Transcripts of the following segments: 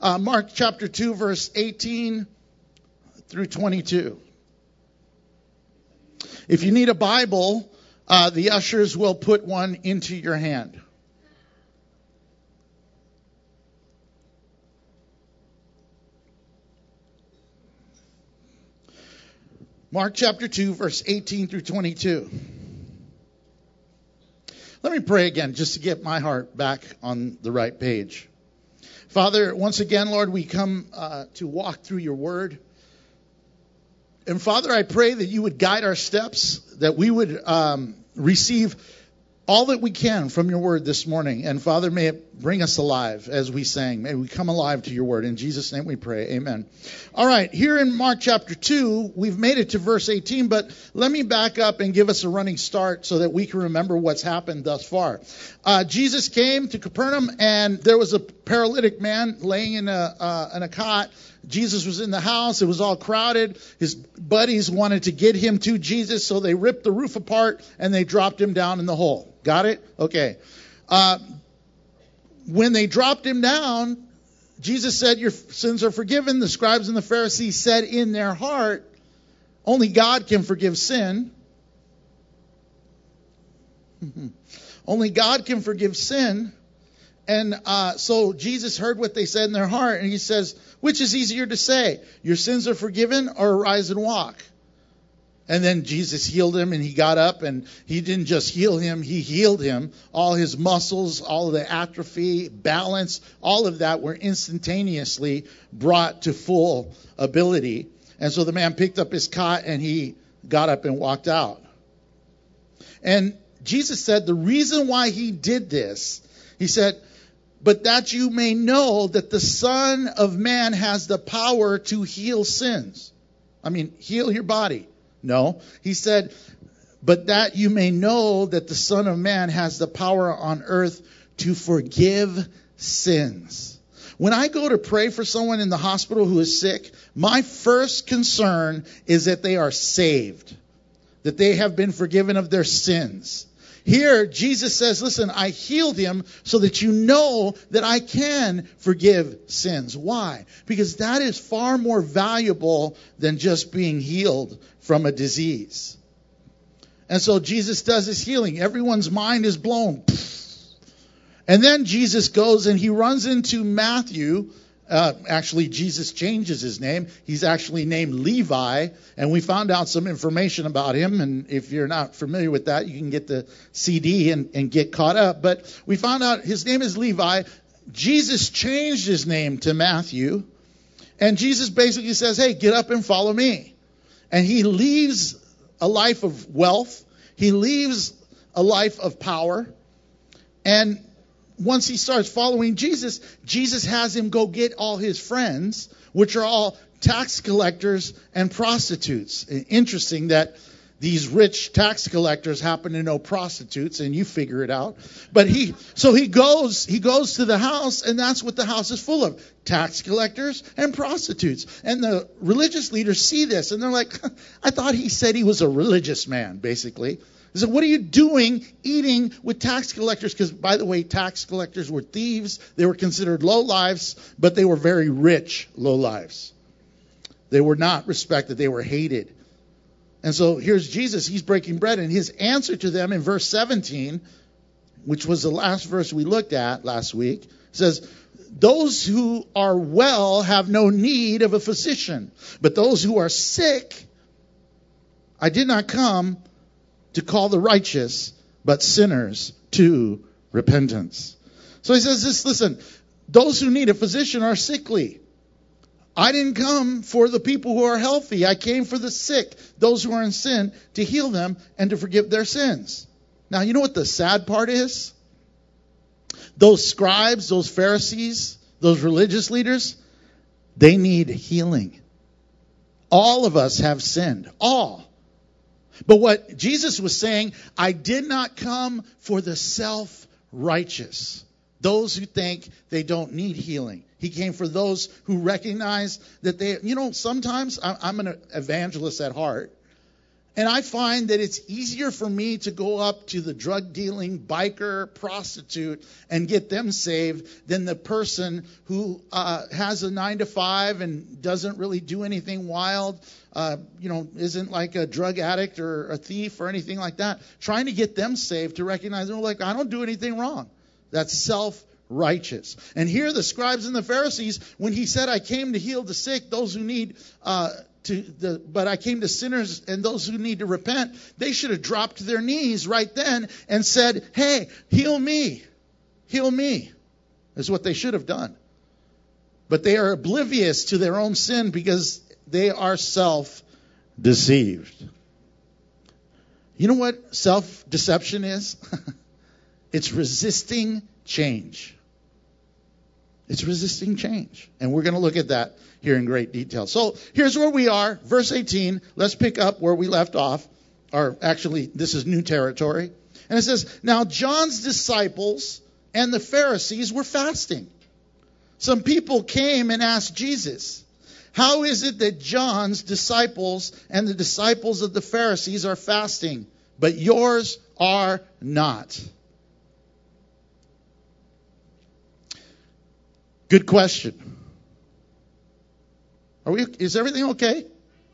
Mark chapter 2, verse 18 through 22. If you need a Bible, the ushers will put one into your hand. Mark chapter 2, verse 18 through 22. Let me pray again just to get my heart back on the right page. Father, once again, Lord, we come to walk through your word. And Father, I pray that you would guide our steps, that we would receive all that we can from your word this morning. And Father, may it bring us alive as we sang. May we come alive to your word. In Jesus' name we pray. Amen. All right, here in Mark chapter 2, we've made it to verse 18, but let me back up and give us a running start so that we can remember what's happened thus far. Jesus came to Capernaum, and there was a paralytic man laying in a cot. Jesus was in the house. It was all crowded. His buddies wanted to get him to Jesus, so they ripped the roof apart and they dropped him down in the hole. Got it? Okay. When they dropped him down, Jesus said, your sins are forgiven. The scribes and the Pharisees said in their heart, only God can forgive sin. Only God can forgive sin. And so Jesus heard what they said in their heart, and he says, which is easier to say, your sins are forgiven or arise and walk? And then Jesus healed him, and he got up, and he didn't just heal him, he healed him. All his muscles, all of the atrophy, balance, all of that were instantaneously brought to full ability. And so the man picked up his cot, and he got up and walked out. And Jesus said the reason why he did this, he said, but that you may know that the Son of Man has the power to heal sins. I mean, heal your body. No. He said, but that you may know that the Son of Man has the power on earth to forgive sins. When I go to pray for someone in the hospital who is sick, my first concern is that they are saved, that they have been forgiven of their sins. Here, Jesus says, listen, I healed him so that you know that I can forgive sins. Why? Because that is far more valuable than just being healed from a disease. And so Jesus does his healing. Everyone's mind is blown. And then Jesus goes and he runs into Matthew. Actually, Jesus changes his name. He's actually named Levi, and we found out some information about him. And if you're not familiar with that, you can get the CD and get caught up. But we found out his name is Levi. Jesus changed his name to Matthew, and Jesus basically says, hey, get up and follow me. And he leaves a life of wealth. He leaves a life of power. And once he starts following Jesus, Jesus has him go get all his friends, which are all tax collectors and prostitutes. Interesting that these rich tax collectors happen to know prostitutes, and you figure it out. But he goes to the house, and that's what the house is full of: tax collectors and prostitutes. And the religious leaders see this, and they're like, I thought he said he was a religious man, basically. He said, what are you doing eating with tax collectors? Because, by the way, tax collectors were thieves. They were considered low lives, but they were very rich low lives. They were not respected. They were hated. And so here's Jesus. He's breaking bread. And his answer to them in verse 17, which was the last verse we looked at last week, says, those who are well have no need of a physician, but those who are sick, I did not come to call the righteous, but sinners to repentance. So he says this, listen, those who need a physician are sickly. I didn't come for the people who are healthy. I came for the sick, those who are in sin, to heal them and to forgive their sins. Now, you know what the sad part is? Those scribes, those Pharisees, those religious leaders, they need healing. All of us have sinned. All. But what Jesus was saying, I did not come for the self-righteous, those who think they don't need healing. He came for those who recognize that they, sometimes I'm an evangelist at heart, And I find that it's easier for me to go up to the drug dealing biker prostitute and get them saved than the person who has a 9 to 5 and doesn't really do anything wild, isn't like a drug addict or a thief or anything like that. Trying to get them saved to recognize, I don't do anything wrong. That's self-righteous. And here the scribes and the Pharisees, when he said, I came to heal the sick, those who need but I came to sinners and those who need to repent, they should have dropped to their knees right then and said, hey, heal me. Heal me. Is what they should have done. But they are oblivious to their own sin because they are self-deceived. You know what self-deception is? It's resisting change. It's resisting change. And we're going to look at that here in great detail. So here's where we are. Verse 18. Let's pick up where we left off. Or actually, this is new territory. And it says, now John's disciples and the Pharisees were fasting. Some people came and asked Jesus, how is it that John's disciples and the disciples of the Pharisees are fasting, but yours are not? Good question. Is everything okay?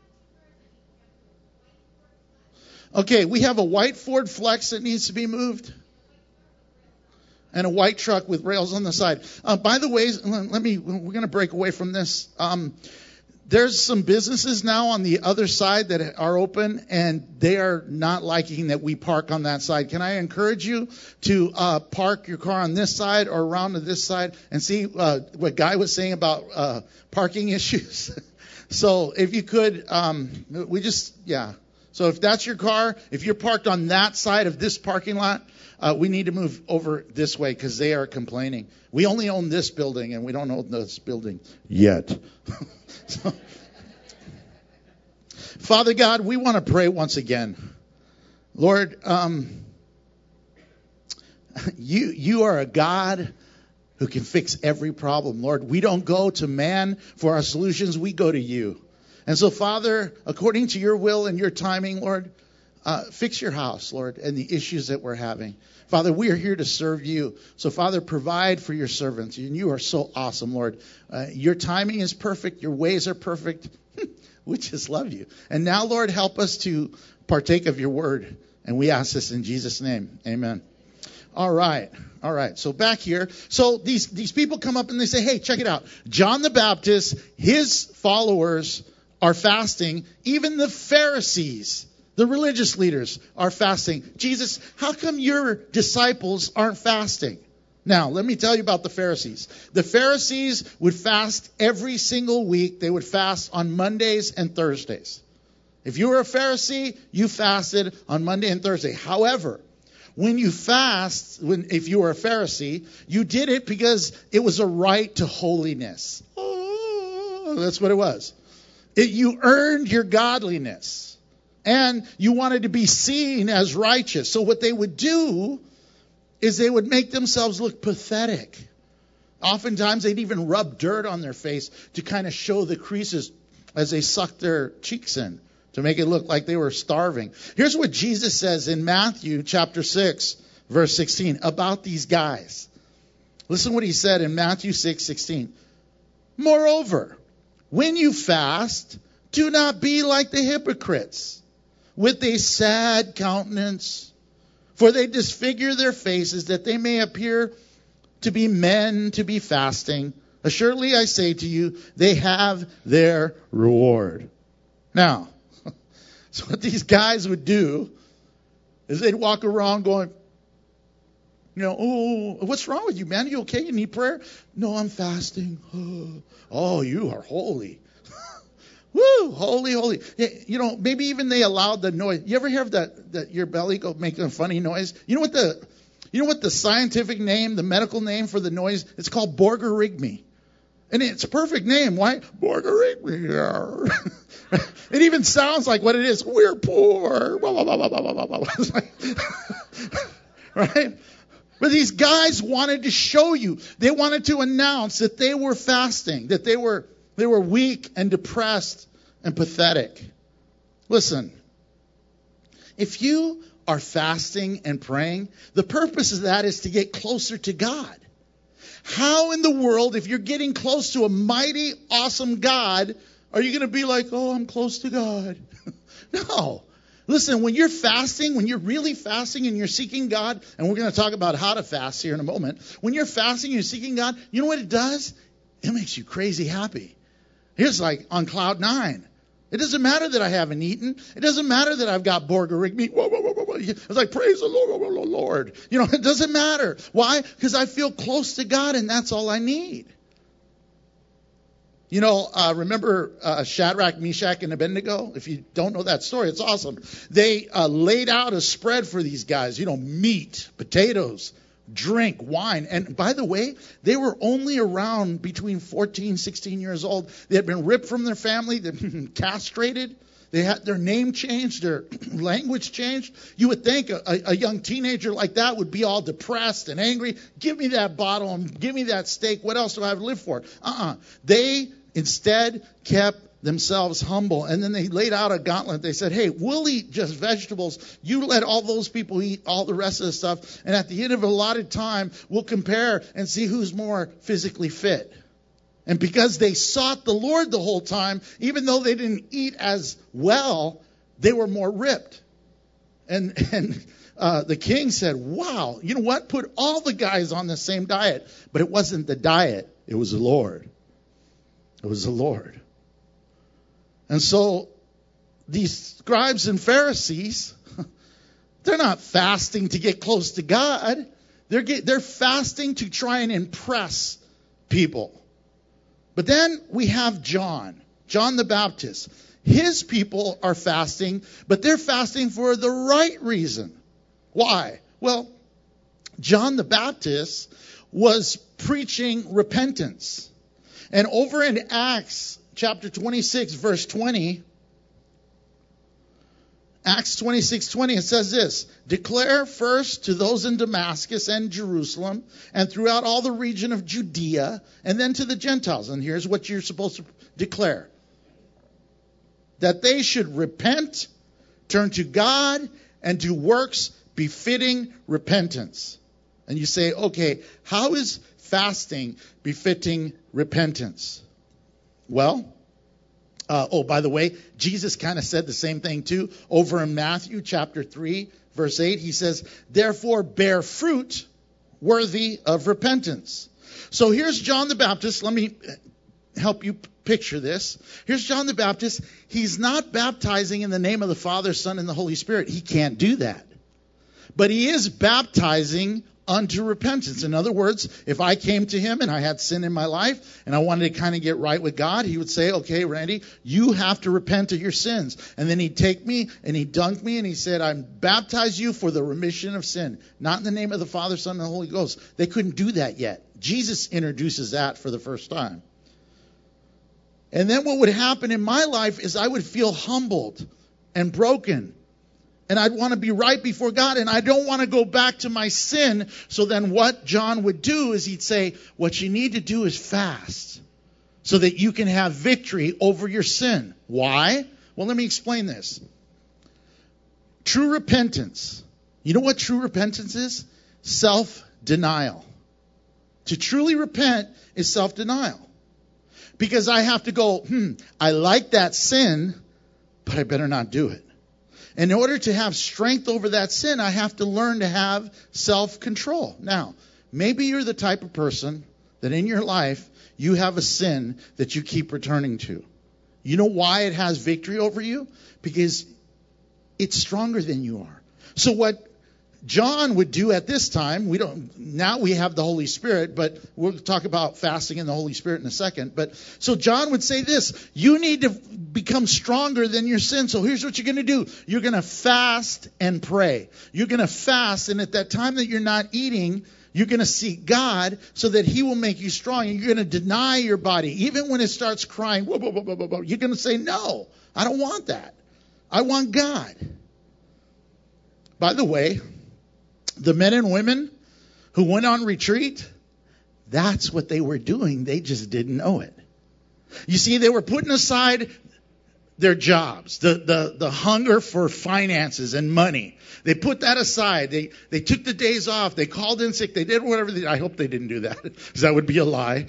Okay, we have a white Ford Flex that needs to be moved. And a white truck with rails on the side. By the way, we're going to break away from this. There's some businesses now on the other side that are open, and they are not liking that we park on that side. Can I encourage you to park your car on this side or around to this side and see what Guy was saying about parking issues? So if you could, So if that's your car, if you're parked on that side of this parking lot, we need to move over this way because they are complaining. We only own this building, and we don't own this building yet. So, Father God, we want to pray once again. Lord, you are a God who can fix every problem. Lord, we don't go to man for our solutions. We go to you. And so, Father, according to your will and your timing, Lord, fix your house, Lord, and the issues that we're having. Father, we are here to serve you. So, Father, provide for your servants. And you are so awesome, Lord. Your timing is perfect. Your ways are perfect. We just love you. And now, Lord, help us to partake of your word. And we ask this in Jesus' name. Amen. All right. So back here. So these people come up and they say, hey, check it out. John the Baptist, his followers are fasting. Even the Pharisees, the religious leaders, are fasting. Jesus, how come your disciples aren't fasting? Now, let me tell you about the Pharisees. The Pharisees would fast every single week. They would fast on Mondays and Thursdays. If you were a Pharisee, you fasted on Monday and Thursday. However, when you fast, if you were a Pharisee, you did it because it was a right to holiness. Oh, that's what it was. You earned your godliness. And you wanted to be seen as righteous. So what they would do is they would make themselves look pathetic. Oftentimes they'd even rub dirt on their face to kind of show the creases as they sucked their cheeks in, to make it look like they were starving. Here's what Jesus says in Matthew chapter 6, verse 16, about these guys. Listen what he said in Matthew 6:16. Moreover, when you fast, do not be like the hypocrites, with a sad countenance, for they disfigure their faces, that they may appear to be men to be fasting. Assuredly, I say to you, they have their reward. Now, so what these guys would do is they'd walk around going, oh, what's wrong with you, man? Are you okay? You need prayer? No, I'm fasting. Oh, you are holy. Woo, holy, holy. Maybe even they allowed the noise. You ever hear of that your belly go making a funny noise? You know what the scientific name, the medical name for the noise? It's called borborygmi. And it's a perfect name. Why? Borborygmi. It even sounds like what it is. We're poor. Right? But these guys wanted to show you. They wanted to announce that they were fasting, that they were weak and depressed and pathetic. Listen, If you are fasting and praying, the purpose of that is to get closer to God. How in the world, if you're getting close to a mighty, awesome God, are you going to be like, oh, I'm close to God? No. Listen, when you're fasting, when you're really fasting and you're seeking God, and we're going to talk about how to fast here in a moment. When you're fasting and you're seeking God, you know what it does? It makes you crazy happy. It's like on cloud 9. It doesn't matter that I haven't eaten. It doesn't matter that I've got Borgeric meat. It's like, praise the Lord. You know, it doesn't matter. Why? Because I feel close to God, and that's all I need. You know, remember Shadrach, Meshach, and Abednego? If you don't know that story, it's awesome. They laid out a spread for these guys. You know, meat, potatoes, drink, wine. And by the way, they were only around between 14, 16 years old. They had been ripped from their family, they'd been castrated. They had their name changed, their language changed. You would think a young teenager like that would be all depressed and angry. Give me that bottle and give me that steak. What else do I have to live for? They instead kept themselves humble. And then they laid out a gauntlet. They said, hey, we'll eat just vegetables. You let all those people eat all the rest of the stuff. And at the end of a allotted time, we'll compare and see who's more physically fit. And because they sought the Lord the whole time, even though they didn't eat as well, they were more ripped. And the king said, wow, you know what? Put all the guys on the same diet. But it wasn't the diet. It was the Lord. It was the Lord. And so these scribes and Pharisees, they're not fasting to get close to God. They're fasting to try and impress people. But then we have John the Baptist. His people are fasting, but they're fasting for the right reason. Why? Well, John the Baptist was preaching repentance. And over in Acts chapter 26, verse 20, Acts 26:20, it says this: declare first to those in Damascus and Jerusalem and throughout all the region of Judea, and then to the Gentiles. And here's what you're supposed to declare: that they should repent, turn to God, and do works befitting repentance. And you say, okay, how is fasting befitting repentance? Well, by the way, Jesus kind of said the same thing too. Over in Matthew chapter 3, verse 8, he says, therefore bear fruit worthy of repentance. So here's John the Baptist. Let me help you picture this. Here's John the Baptist. He's not baptizing in the name of the Father, Son, and the Holy Spirit. He can't do that. But he is baptizing unto repentance. In other words, if I came to him and I had sin in my life and I wanted to kind of get right with God, he would say, okay, Randy, you have to repent of your sins. And then he'd take me and he'd dunk me and he said, I baptize you for the remission of sin. Not in the name of the Father, Son, and the Holy Ghost. They couldn't do that yet. Jesus introduces that for the first time. And then what would happen in my life is I would feel humbled and broken. And I'd want to be right before God, and I don't want to go back to my sin. So then what John would do is he'd say, what you need to do is fast so that you can have victory over your sin. Why? Well, let me explain this. True repentance. You know what true repentance is? Self-denial. To truly repent is self-denial. Because I have to go, I like that sin, but I better not do it. In order to have strength over that sin, I have to learn to have self-control. Now, maybe you're the type of person that in your life, you have a sin that you keep returning to. You know why it has victory over you? Because it's stronger than you are. So what John would do at this time, now we have the Holy Spirit, but we'll talk about fasting and the Holy Spirit in a second. But so John would say this: you need to become stronger than your sin. So here's what you're going to do. You're going to fast and pray. You're going to fast, and at that time that you're not eating, you're going to seek God so that he will make you strong. And you're going to deny your body. Even when it starts crying, you're going to say, no, I don't want that. I want God. By the way, the men and women who went on retreat, that's what they were doing. They just didn't know it. You see, they were putting aside their jobs, the hunger for finances and money. They put that aside. They took the days off. They called in sick. They did whatever. I hope they didn't do that, because that would be a lie.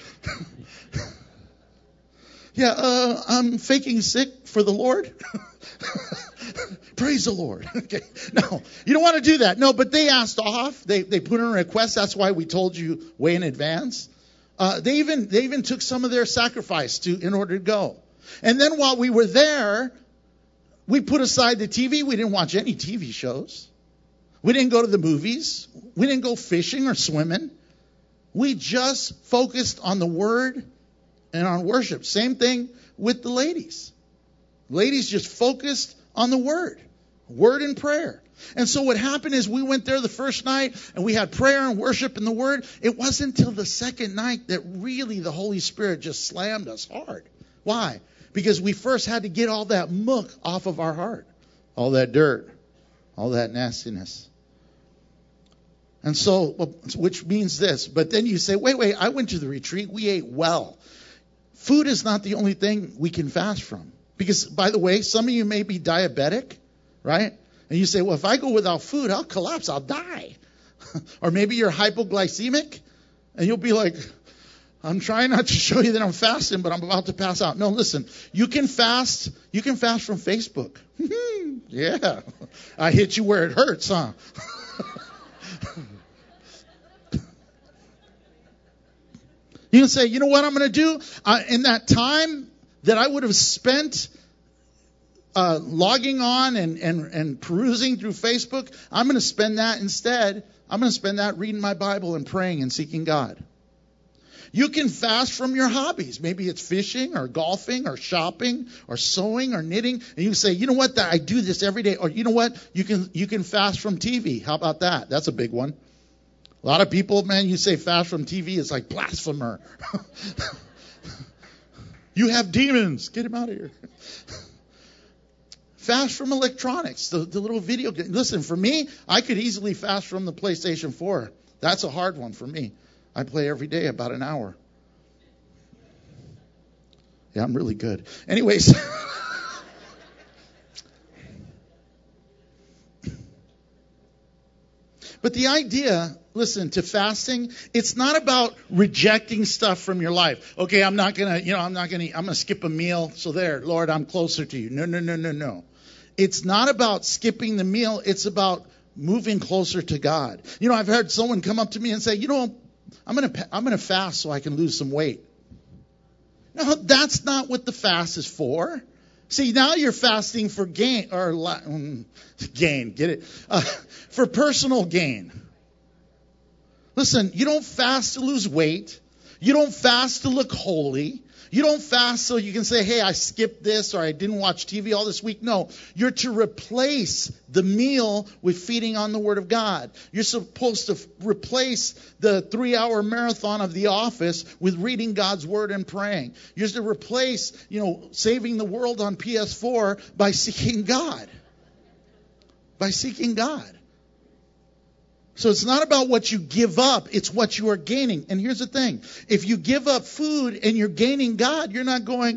Yeah, I'm faking sick for the Lord. Praise the Lord. Okay. No, you don't want to do that. No, but they asked off. They put in a request. That's why we told you way in advance. They even took some of their sacrifice in order to go. And then while we were there, we put aside the TV. We didn't watch any TV shows. We didn't go to the movies. We didn't go fishing or swimming. We just focused on the Word and on worship. Same thing with the ladies. Ladies just focused on the Word and prayer. And so what happened is we went there the first night and we had prayer and worship and the Word. It wasn't until the second night that really the Holy Spirit just slammed us hard. Why? Because we first had to get all that muck off of our heart. All that dirt. All that nastiness. And so, which means this. But then you say, wait, I went to the retreat. We ate well. Food is not the only thing we can fast from. Because, by the way, some of you may be diabetic, right? And you say, well, if I go without food, I'll collapse. I'll die. Or maybe you're hypoglycemic. And you'll be like, I'm trying not to show you that I'm fasting, but I'm about to pass out. No, listen, you can fast from Facebook. Yeah. I hit you where it hurts, huh? You can say, you know what I'm going to do? In that time that I would have spent logging on and perusing through Facebook, I'm going to spend that instead. I'm going to spend that reading my Bible and praying and seeking God. You can fast from your hobbies. Maybe it's fishing or golfing or shopping or sewing or knitting. And you can say, you know what, I do this every day. Or you know what, you can fast from TV. How about that? That's a big one. A lot of people, man, you say fast from TV, it's like blasphemer. You have demons. Get him out of here. Fast from electronics, the little video game. Listen, for me, I could easily fast from the PlayStation 4. That's a hard one for me. I play every day about an hour. Yeah, I'm really good. Anyways. But the idea, listen, to fasting, it's not about rejecting stuff from your life. Okay, I'm going to skip a meal. So there, Lord, I'm closer to you. No. It's not about skipping the meal. It's about moving closer to God. You know, I've heard someone come up to me and say, you know, I'm going to fast so I can lose some weight. No, that's not what the fast is for. See, now you're fasting for gain, get it? For personal gain. Listen, you don't fast to lose weight. You don't fast to look holy. You don't fast so you can say, hey, I skipped this or I didn't watch TV all this week. No, you're to replace the meal with feeding on the Word of God. You're supposed to replace the 3-hour marathon of the office with reading God's Word and praying. You're to replace, saving the world on PS4 by seeking God. By seeking God. So it's not about what you give up, it's what you are gaining. And here's the thing. If you give up food and you're gaining God, you're not going.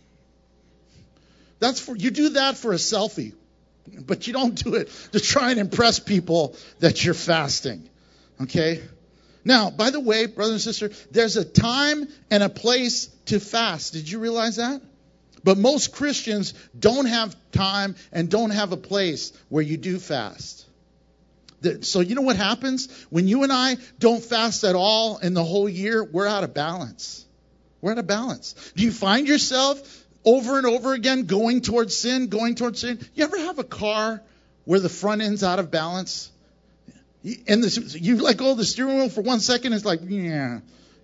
You do that for a selfie. But you don't do it to try and impress people that you're fasting. Okay? Now, by the way, brother and sister, there's a time and a place to fast. Did you realize that? But most Christians don't have time and don't have a place where you do fast. So you know what happens? When you and I don't fast at all in the whole year, we're out of balance. We're out of balance. Do you find yourself over and over again going towards sin? You ever have a car where the front end's out of balance? And you let go of the steering wheel for 1 second, it's like, yeah.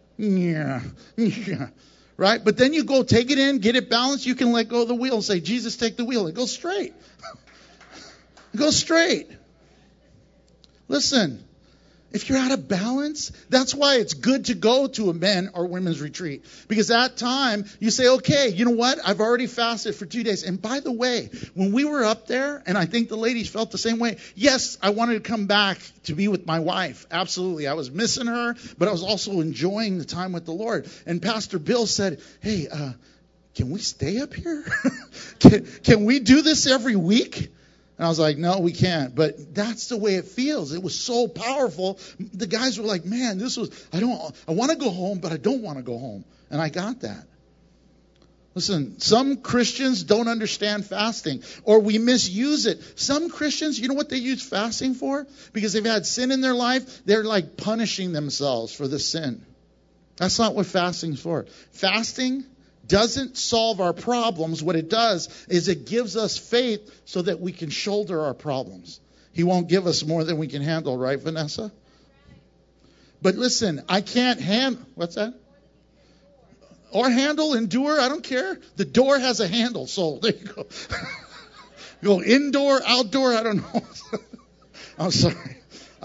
Right? But then you go take it in, get it balanced, you can let go of the wheel and say, Jesus, take the wheel. It goes straight. It goes straight. Listen, if you're out of balance, that's why it's good to go to a men or women's retreat. Because that time, you say, okay, you know what? I've already fasted for 2 days. And by the way, when we were up there, and I think the ladies felt the same way, yes, I wanted to come back to be with my wife. Absolutely. I was missing her, but I was also enjoying the time with the Lord. And Pastor Bill said, hey, can we stay up here? Can we do this every week? And I was like, no, we can't. But that's the way it feels. It was so powerful. The guys were like, man, I want to go home, but I don't want to go home. And I got that. Listen, some Christians don't understand fasting, or we misuse it. Some Christians, you know what they use fasting for? Because they've had sin in their life, they're like punishing themselves for the sin. That's not what fasting's for. Fasting doesn't solve our problems. What it does is it gives us faith so that we can shoulder our problems. He won't give us more than we can handle, right, Vanessa? But listen, I can't handle, what's that? Or handle, endure, I don't care. The door has a handle, so there you go. Go indoor, outdoor, I don't know. I'm sorry.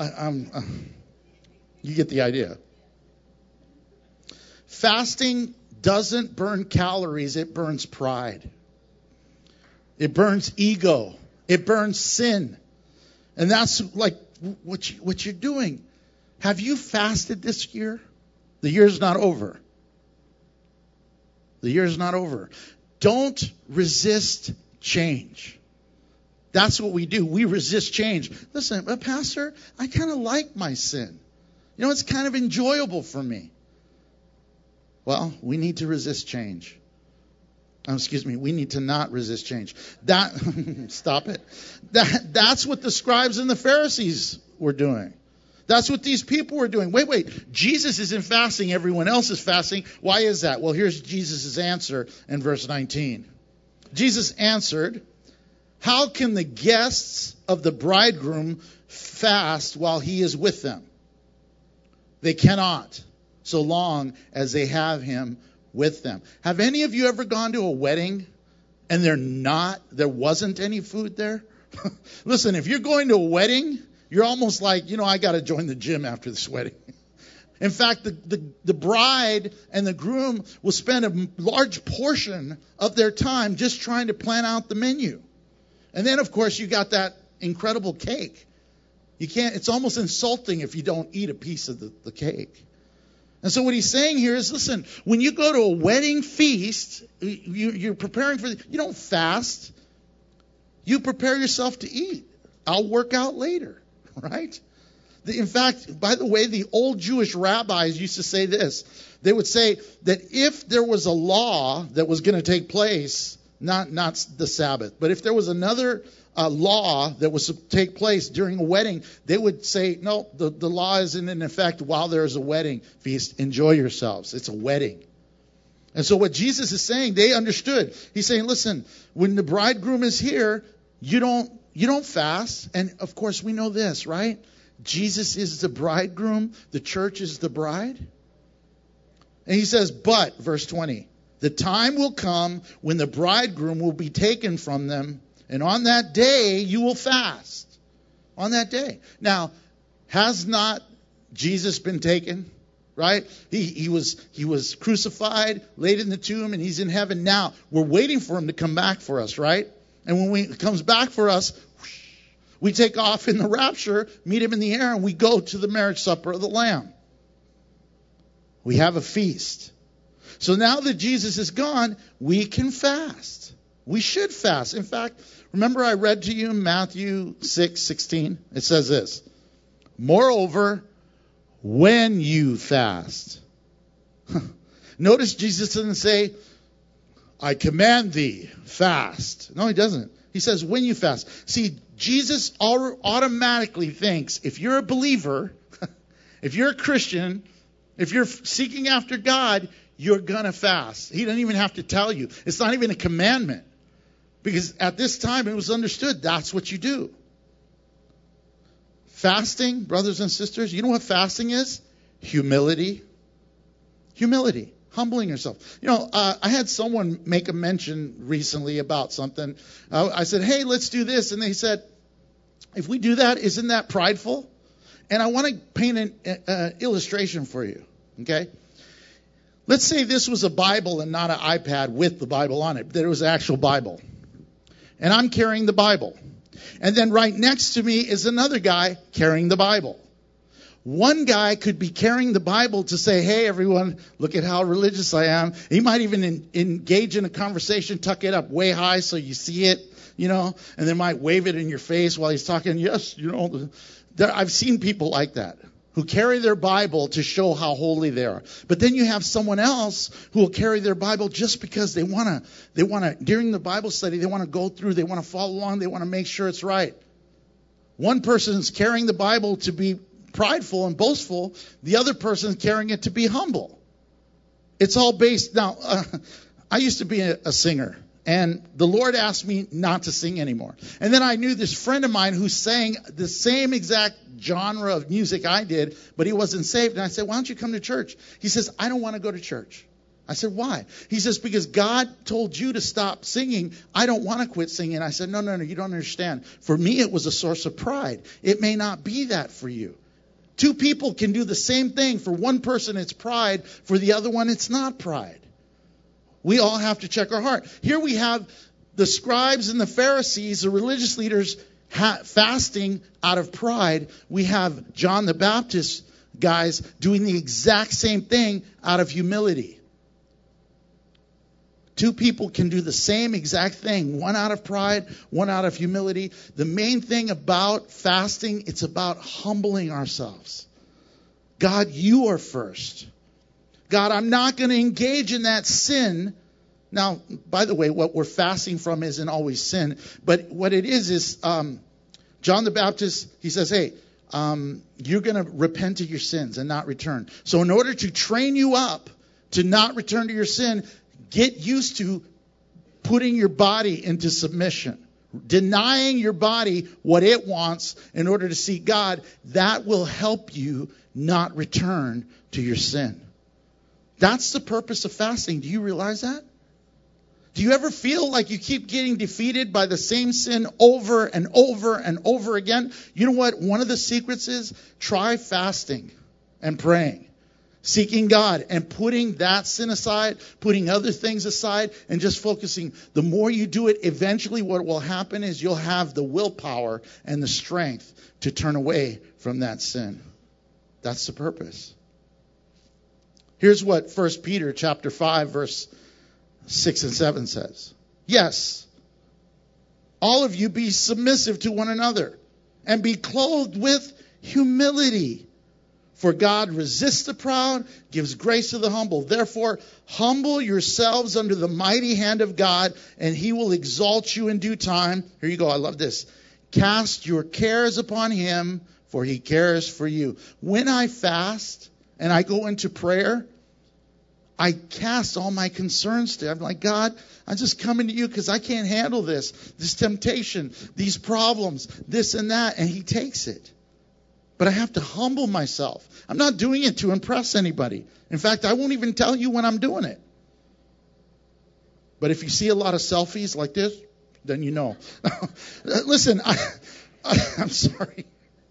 You get the idea. Fasting doesn't burn calories, it burns pride. It burns ego. It burns sin. And that's like what you're doing. Have you fasted this year? The year's not over. The year's not over. Don't resist change. That's what we do. We resist change. Listen, Pastor, I kind of like my sin. You know, it's kind of enjoyable for me. Well, we need to resist change. We need to not resist change. Stop it. That's what the scribes and the Pharisees were doing. That's what these people were doing. Wait. Jesus isn't fasting. Everyone else is fasting. Why is that? Well, here's Jesus' answer in verse 19. Jesus answered, how can the guests of the bridegroom fast while he is with them? They cannot, so long as they have him with them. Have any of you ever gone to a wedding and there wasn't any food there? Listen, if you're going to a wedding, you're almost like, I got to join the gym after this wedding. In fact, the bride and the groom will spend a large portion of their time just trying to plan out the menu. And then, of course, you got that incredible cake. It's almost insulting if you don't eat a piece of the cake. And so what he's saying here is, listen, when you go to a wedding feast, you're preparing you don't fast. You prepare yourself to eat. I'll work out later, right? In fact, by the way, the old Jewish rabbis used to say this. They would say that if there was a law that was going to take place, not the Sabbath, but if there was another law that was to take place during a wedding, they would say, no, the law isn't in effect while there's a wedding feast. Enjoy yourselves. It's a wedding. And so what Jesus is saying, they understood. He's saying, listen, when the bridegroom is here, you don't fast. And of course, we know this, right? Jesus is the bridegroom. The church is the bride. And he says, but, verse 20, the time will come when the bridegroom will be taken from them, and on that day you will fast. On that day. Now, has not Jesus been taken? Right? He was crucified, laid in the tomb, and he's in heaven now. We're waiting for him to come back for us, right? And when he comes back for us, we take off in the rapture, meet him in the air, and we go to the marriage supper of the Lamb. We have a feast. So now that Jesus is gone, we can fast. We should fast. In fact, remember I read to you Matthew 6:16? It says this, moreover, when you fast. Notice Jesus doesn't say, I command thee, fast. No, he doesn't. He says, when you fast. See, Jesus automatically thinks, if you're a believer, if you're a Christian, if you're seeking after God, you're going to fast. He doesn't even have to tell you. It's not even a commandment. Because at this time, it was understood that's what you do. Fasting, brothers and sisters, you know what fasting is? Humility. Humility. Humbling yourself. I had someone make a mention recently about something. I said, hey, let's do this. And they said, if we do that, isn't that prideful? And I want to paint an illustration for you. Okay? Let's say this was a Bible and not an iPad with the Bible on it. That it was an actual Bible. And I'm carrying the Bible. And then right next to me is another guy carrying the Bible. One guy could be carrying the Bible to say, hey, everyone, look at how religious I am. He might even engage in a conversation, tuck it up way high so you see it, and they might wave it in your face while he's talking. Yes, I've seen people like that who carry their Bible to show how holy they are. But then you have someone else who will carry their Bible just because they want to, during the Bible study, they want to go through, they want to follow along, they want to make sure it's right. One person's carrying the Bible to be prideful and boastful. The other person's carrying it to be humble. It's all based. Now, I used to be a singer, and the Lord asked me not to sing anymore. And then I knew this friend of mine who sang the same exact genre of music I did, but he wasn't saved. And I said, why don't you come to church? He says, I don't want to go to church. I said, why? He says, because God told you to stop singing. I don't want to quit singing. I said, no, you don't understand. For me, it was a source of pride. It may not be that for you. Two people can do the same thing. For one person, it's pride. For the other one, it's not pride. We all have to check our heart. Here we have the scribes and the Pharisees, the religious leaders, fasting out of pride. We have John the Baptist guys doing the exact same thing out of humility. Two people can do the same exact thing, one out of pride, one out of humility. The main thing about fasting, it's about humbling ourselves. God, you are first. God, I'm not going to engage in that sin. Now, by the way, what we're fasting from isn't always sin, but what it is John the Baptist, he says, hey, you're going to repent of your sins and not return. So in order to train you up to not return to your sin, get used to putting your body into submission, denying your body what it wants in order to seek God. That will help you not return to your sin. That's the purpose of fasting. Do you realize that? Do you ever feel like you keep getting defeated by the same sin over and over and over again? You know what? One of the secrets is try fasting and praying. Seeking God and putting that sin aside, putting other things aside, and just focusing. The more you do it, eventually what will happen is you'll have the willpower and the strength to turn away from that sin. That's the purpose. Here's what 1 Peter chapter 5, verse 6 and 7 says. Yes, all of you be submissive to one another and be clothed with humility. For God resists the proud, gives grace to the humble. Therefore, humble yourselves under the mighty hand of God, and he will exalt you in due time. Here you go. I love this. Cast your cares upon him, for he cares for you. When I fast and I go into prayer, I cast all my concerns to him. I'm like, God, I'm just coming to you because I can't handle this temptation, these problems, this and that. And he takes it. But I have to humble myself. I'm not doing it to impress anybody. In fact, I won't even tell you when I'm doing it. But if you see a lot of selfies like this, then you know. Listen, I'm sorry.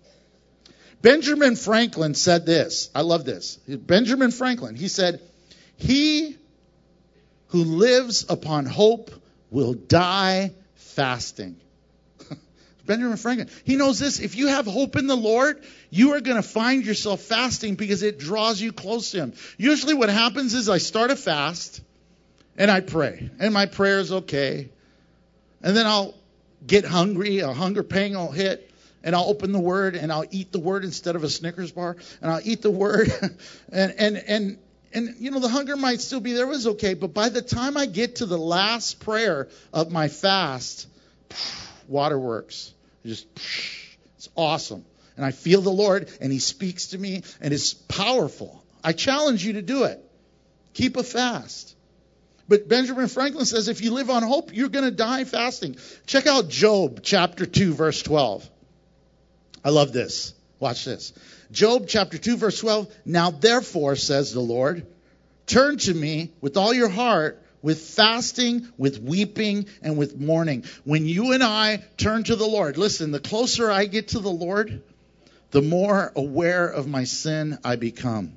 Benjamin Franklin said this. I love this. Benjamin Franklin, he said, he who lives upon hope will die fasting. Benjamin Franklin. He knows this. If you have hope in the Lord, you are going to find yourself fasting because it draws you close to him. Usually what happens is I start a fast and I pray. And my prayer is okay. And then I'll get hungry. A hunger pang will hit. And I'll open the Word and I'll eat the Word instead of a Snickers bar. And I'll eat the Word. and the hunger might still be there. It was okay. But by the time I get to the last prayer of my fast, waterworks. It's awesome. And I feel the Lord and he speaks to me and it's powerful. I challenge you to do it. Keep a fast. But Benjamin Franklin says if you live on hope, you're going to die fasting. Check out Job chapter 2, verse 12. I love this. Watch this. Job chapter 2, verse 12. Now therefore, says the Lord, turn to me with all your heart, with fasting, with weeping, and with mourning. When you and I turn to the Lord, listen, the closer I get to the Lord, the more aware of my sin I become.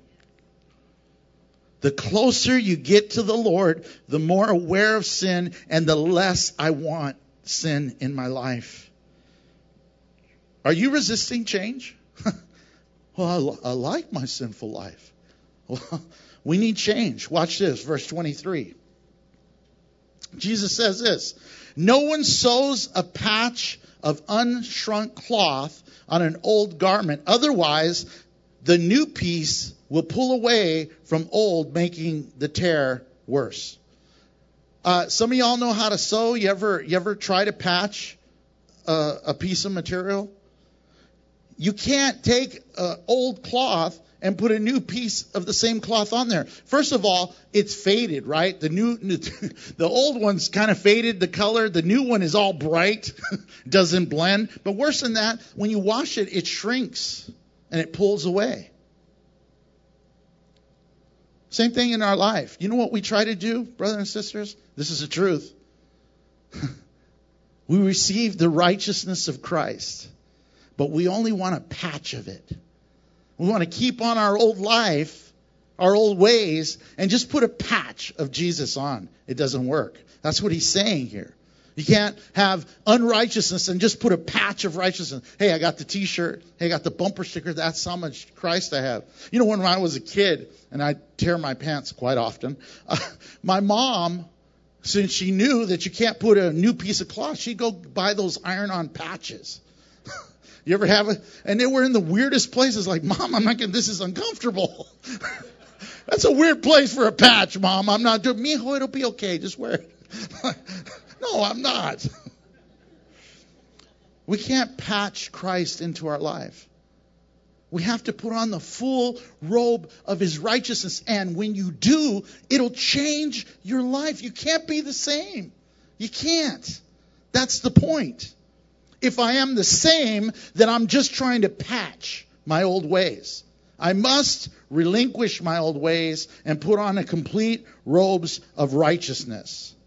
The closer you get to the Lord, the more aware of sin and the less I want sin in my life. Are you resisting change? Well, I like my sinful life. Well, we need change. Watch this, verse 23. Jesus says this, no one sews a patch of unshrunk cloth on an old garment. Otherwise, the new piece will pull away from old, making the tear worse. Some of y'all know how to sew. You ever try to patch a piece of material? You can't take old cloth and put a new piece of the same cloth on there. First of all, it's faded, right? The old one's kind of faded, the color. The new one is all bright, doesn't blend. But worse than that, when you wash it, it shrinks and it pulls away. Same thing in our life. You know what we try to do, brothers and sisters? This is the truth. We receive the righteousness of Christ, but we only want a patch of it. We want to keep on our old life, our old ways, and just put a patch of Jesus on. It doesn't work. That's what he's saying here. You can't have unrighteousness and just put a patch of righteousness. Hey, I got the t-shirt. Hey, I got the bumper sticker. That's how much Christ I have. You know, when I was a kid, and I tear my pants quite often, my mom, since she knew that you can't put a new piece of cloth, she'd go buy those iron-on patches. You ever have it? And they were in the weirdest places. Like, Mom, I'm not getting, this is uncomfortable. That's a weird place for a patch, Mom. I'm not doing, mijo, it'll be okay. Just wear it. No, I'm not. We can't patch Christ into our life. We have to put on the full robe of his righteousness. And when you do, it'll change your life. You can't be the same. You can't. That's the point. If I am the same, then I'm just trying to patch my old ways. I must relinquish my old ways and put on a complete robes of righteousness.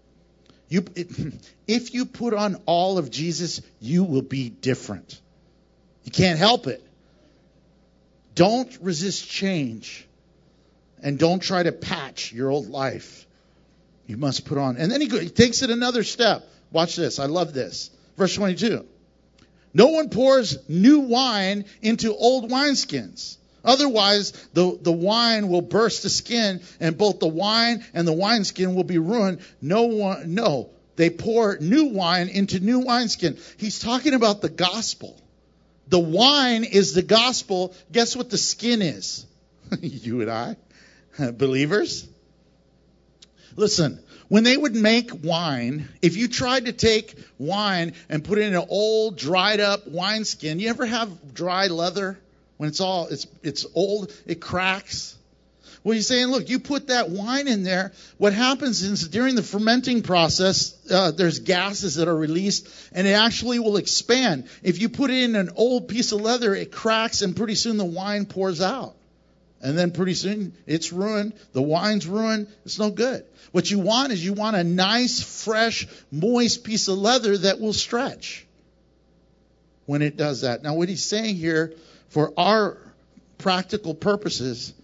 If you put on all of Jesus, you will be different. You can't help it. Don't resist change. And don't try to patch your old life. You must put on. And then he takes it another step. Watch this. I love this. Verse 22. No one pours new wine into old wineskins. Otherwise, the wine will burst the skin, and both the wine and the wineskin will be ruined. No, they pour new wine into new wineskin. He's talking about the gospel. The wine is the gospel. Guess what the skin is? You and I, believers. Listen, when they would make wine, if you tried to take wine and put it in an old, dried up wineskin, you ever have dry leather? When it's old, it cracks. Well, he's saying, look, you put that wine in there. What happens is during the fermenting process, there's gases that are released, and it actually will expand. If you put it in an old piece of leather, it cracks, and pretty soon the wine pours out. And then pretty soon it's ruined. The wine's ruined. It's no good. What you want is a nice, fresh, moist piece of leather that will stretch when it does that. Now, what he's saying here, for our practical purposes,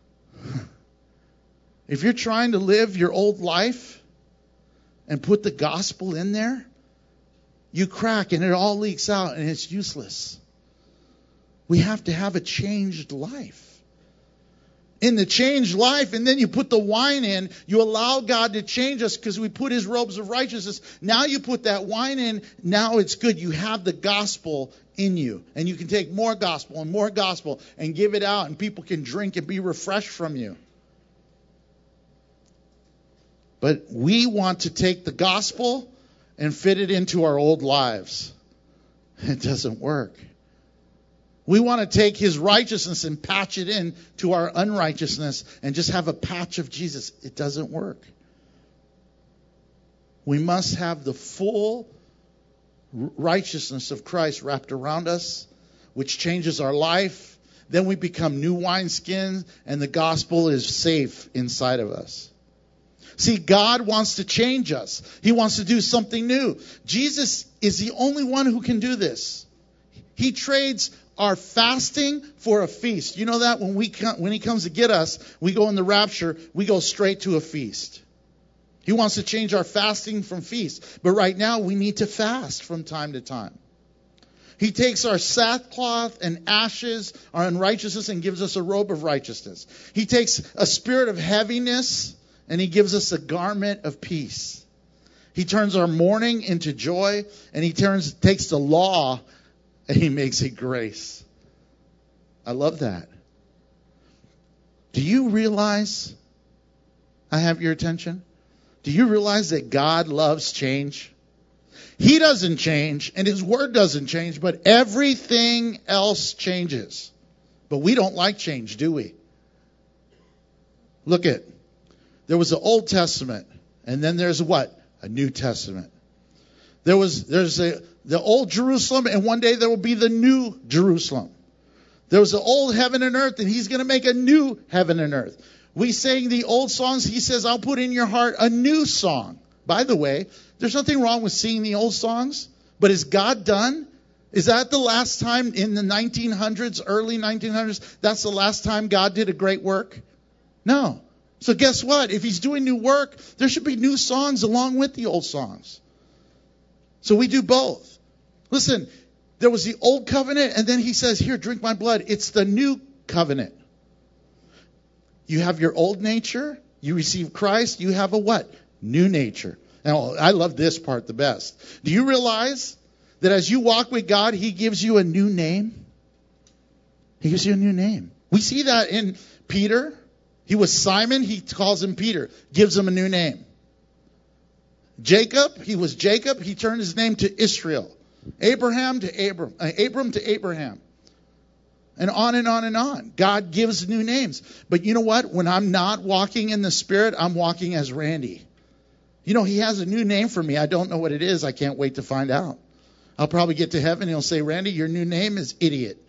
if you're trying to live your old life and put the gospel in there, you crack and it all leaks out and it's useless. We have to have a changed life. In the changed life, and then you put the wine in, you allow God to change us because we put his robes of righteousness. Now you put that wine in, now it's good. You have the gospel in you. And you can take more gospel and give it out, and people can drink and be refreshed from you. But we want to take the gospel and fit it into our old lives. It doesn't work. We want to take his righteousness and patch it in to our unrighteousness and just have a patch of Jesus. It doesn't work. We must have the full righteousness of Christ wrapped around us, which changes our life. Then we become new wineskins, and the gospel is safe inside of us. See, God wants to change us. He wants to do something new. Jesus is the only one who can do this. He trades our fasting for a feast. You know that when he comes to get us, we go in the rapture, we go straight to a feast. He wants to change our fasting from feast. But right now we need to fast from time to time. He takes our sackcloth and ashes, our unrighteousness, and gives us a robe of righteousness. He takes a spirit of heaviness and he gives us a garment of peace. He turns our mourning into joy, and he takes the law and he makes it grace. I love that. Do you realize I have your attention? Do you realize that God loves change? He doesn't change, and his word doesn't change, but everything else changes. But we don't like change, do we? Look at, there was the Old Testament, and then there's what? A New Testament. There's the old Jerusalem, and one day there will be the new Jerusalem. There was the old heaven and earth, and he's going to make a new heaven and earth. We sang the old songs. He says, I'll put in your heart a new song. By the way, there's nothing wrong with singing the old songs, but is God done? Is that the last time in the 1900s, early 1900s, that's the last time God did a great work? No. So guess what? If he's doing new work, there should be new songs along with the old songs. So we do both. Listen, there was the old covenant, and then he says, here, drink my blood. It's the new covenant. You have your old nature. You receive Christ. You have a what? New nature. Now, I love this part the best. Do you realize that as you walk with God, he gives you a new name? He gives you a new name. We see that in Peter. He was Simon. He calls him Peter. Gives him a new name. Jacob. He was Jacob. He turned his name to Israel. Abram to Abraham. And on and on and on. God gives new names. But you know what? When I'm not walking in the Spirit, I'm walking as Randy. You know, he has a new name for me. I don't know what it is. I can't wait to find out. I'll probably get to heaven and he'll say, Randy, your new name is idiot.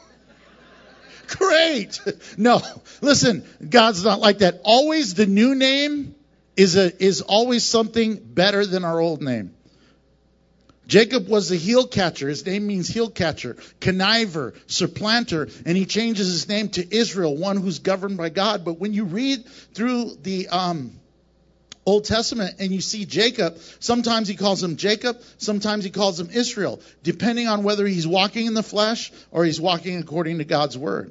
Great. No, listen, God's not like that. Always the new name is always something better than our old name. Jacob was the heel catcher. His name means heel catcher, conniver, supplanter, and he changes his name to Israel, one who's governed by God. But when you read through the Old Testament and you see Jacob, sometimes he calls him Jacob, sometimes he calls him Israel, depending on whether he's walking in the flesh or he's walking according to God's word.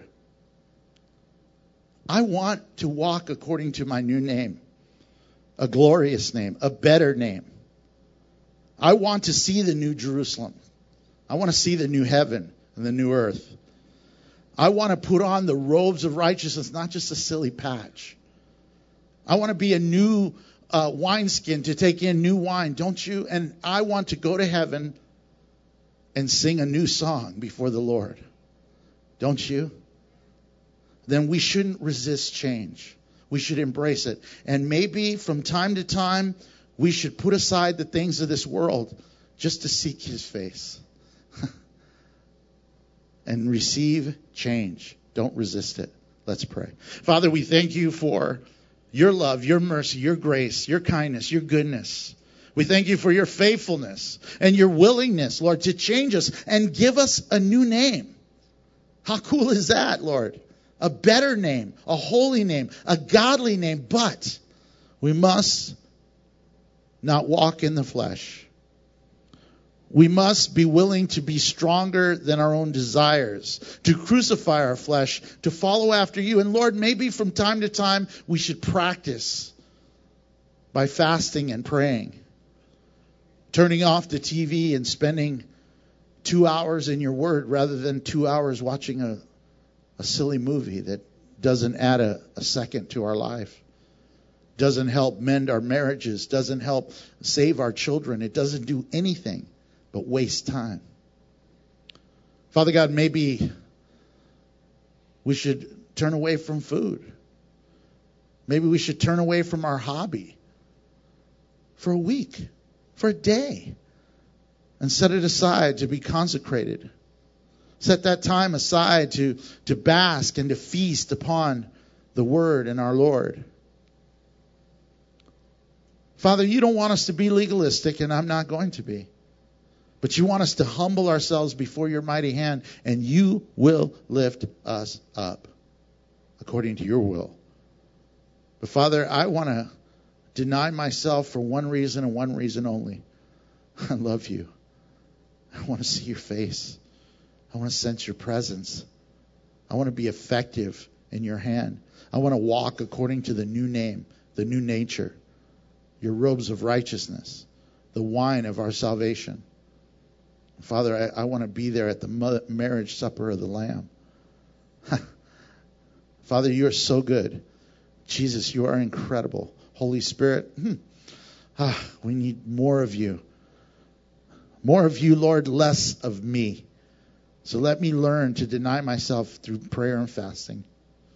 I want to walk according to my new name, a glorious name, a better name. I want to see the new Jerusalem. I want to see the new heaven and the new earth. I want to put on the robes of righteousness, not just a silly patch. I want to be a new wineskin to take in new wine, don't you? And I want to go to heaven and sing a new song before the Lord. Don't you? Then we shouldn't resist change. We should embrace it. And maybe from time to time, we should put aside the things of this world just to seek his face and receive change. Don't resist it. Let's pray. Father, we thank you for your love, your mercy, your grace, your kindness, your goodness. We thank you for your faithfulness and your willingness, Lord, to change us and give us a new name. How cool is that, Lord? A better name, a holy name, a godly name, but we must not walk in the flesh. We must be willing to be stronger than our own desires, to crucify our flesh, to follow after you. And Lord, maybe from time to time we should practice by fasting and praying, turning off the TV and spending 2 hours in your word rather than 2 hours watching a silly movie that doesn't add a second to our life. Doesn't help mend our marriages, doesn't help save our children. It doesn't do anything but waste time. Father God, maybe we should turn away from food. Maybe we should turn away from our hobby for a week, for a day, and set it aside to be consecrated. Set that time aside to bask and to feast upon the Word and our Lord. Father, you don't want us to be legalistic, and I'm not going to be. But you want us to humble ourselves before your mighty hand, and you will lift us up according to your will. But Father, I want to deny myself for one reason and one reason only. I love you. I want to see your face. I want to sense your presence. I want to be effective in your hand. I want to walk according to the new name, the new nature, your robes of righteousness, the wine of our salvation. Father, I want to be there at the marriage supper of the Lamb. Father, you are so good. Jesus, you are incredible. Holy Spirit, we need more of you. More of you, Lord, less of me. So let me learn to deny myself through prayer and fasting.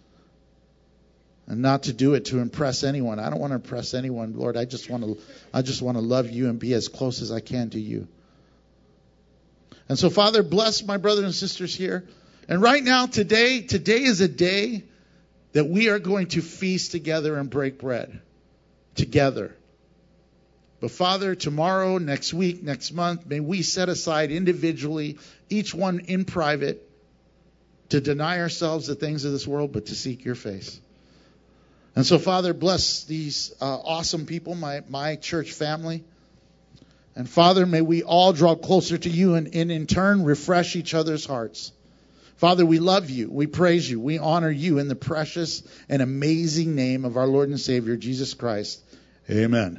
And not to do it to impress anyone. I don't want to impress anyone, Lord. I just want to love you and be as close as I can to you. And so, Father, bless my brothers and sisters here. And right now, today is a day that we are going to feast together and break bread together. But Father, tomorrow, next week, next month, may we set aside individually, each one in private, to deny ourselves the things of this world, but to seek your face. And so, Father, bless these awesome people, my church family. And Father, may we all draw closer to you and in turn refresh each other's hearts. Father, we love you. We praise you. We honor you in the precious and amazing name of our Lord and Savior, Jesus Christ. Amen.